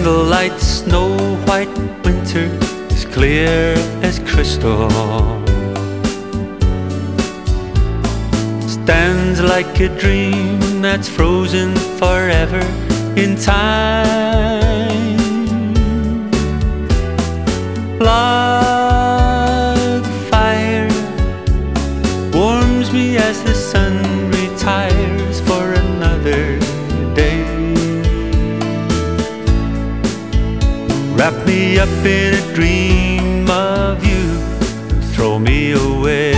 candlelight, snow white winter, as clear as crystal, stands like a dream that's frozen forever in time. Log fire warms me as the sun retires for another day. Wrap me up in a dream of you, throw me away.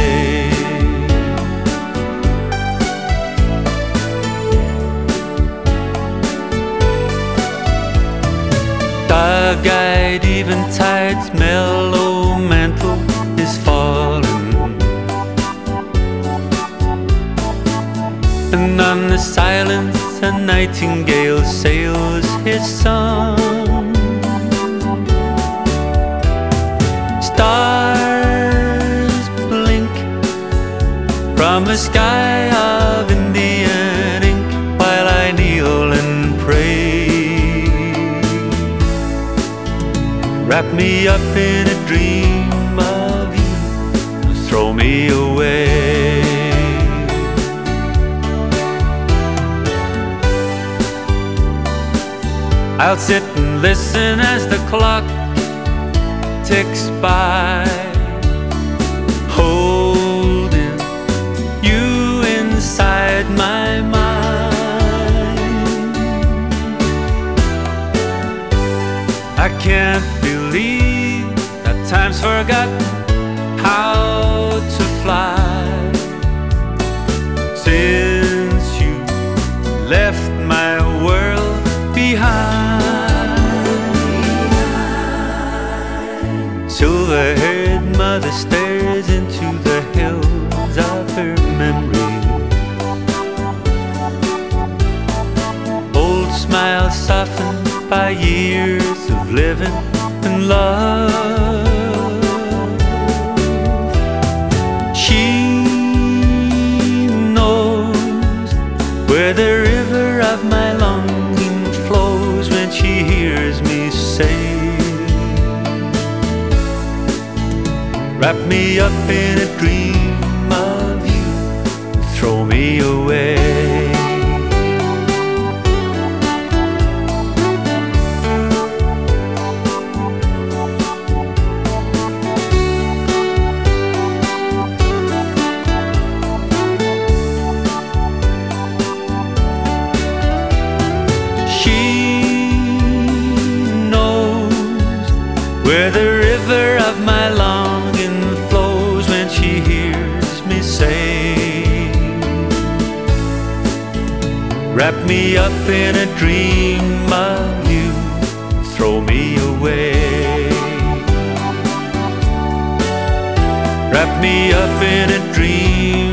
Dog-eyed eventide's mellow mantle is fallen, and on the silence a nightingale sails his song. Stars blink from a sky of Indian ink while I kneel and pray. Wrap me up in a dream of you, throw me away. I'll sit and listen as the clock ticks by, holding you inside my mind. I can't believe that time's forgotten how to fly since you left my world behind. Silver-haired mother stares into the hills of her memory. Old smile softened by years of living and love. She knows where the river of my longing flows when she hears me say, wrap me up in a dream of you, throw me away. Where the river of my longing flows when she hears me say, wrap me up in a dream of you, throw me away. Wrap me up in a dream